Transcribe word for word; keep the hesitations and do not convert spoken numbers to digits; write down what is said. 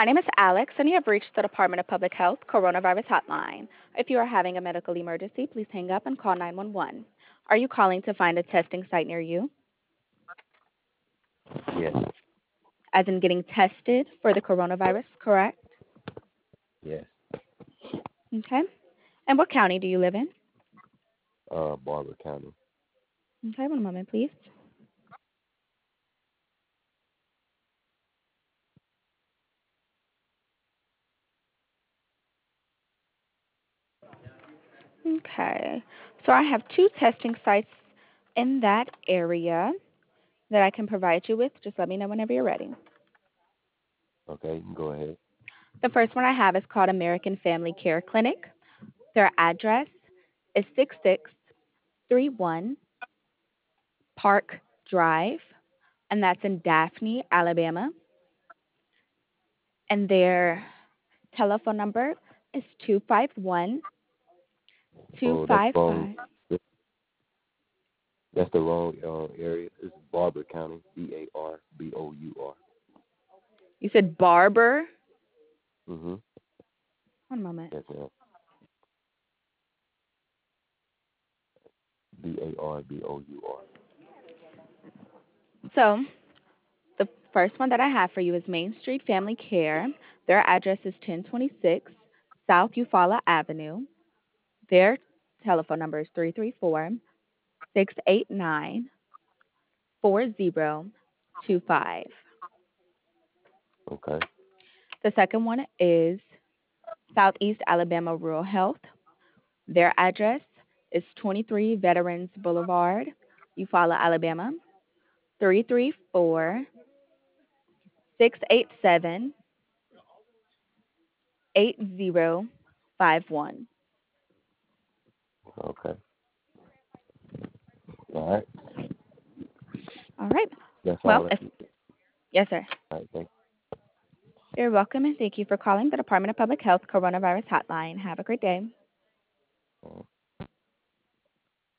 My name is Alex, and you have reached the Department of Public Health Coronavirus Hotline. If you are having a medical emergency, please hang up and call nine one one. Are you calling to find a testing site near you, Yes. as in getting tested for the coronavirus, correct? Yes. Okay. And what county do you live in? Uh, Barber County. Okay, one moment, please. Okay. So I have two testing sites in that area that I can provide you with. Just let me know whenever you're ready. Okay, you can go ahead. The first one I have is called American Family Care Clinic. Their address is six six three one Park Drive, and that's in Daphne, Alabama. And their telephone number is two five one, two Oh, that's five wrong. five. That's the wrong uh, area. It's Barber County. B A R B O U R. You said Barber? Mhm. One moment. Yes, ma'am. B A R B O U R. So the first one that I have for you is Main Street Family Care. Their address is ten twenty-six South Eufaula Avenue. Their telephone number is three three four, six eight nine, four zero two five. Okay. The second one is Southeast Alabama Rural Health. Their address is twenty-three Veterans Boulevard, Eufaula, Alabama, three three four, six eight seven, eight zero five one. Okay. All right. All right. That's Well, all. That, if, yes, sir. all right. Thank You're welcome, and thank you for calling the Department of Public Health Coronavirus Hotline. Have a great day. you.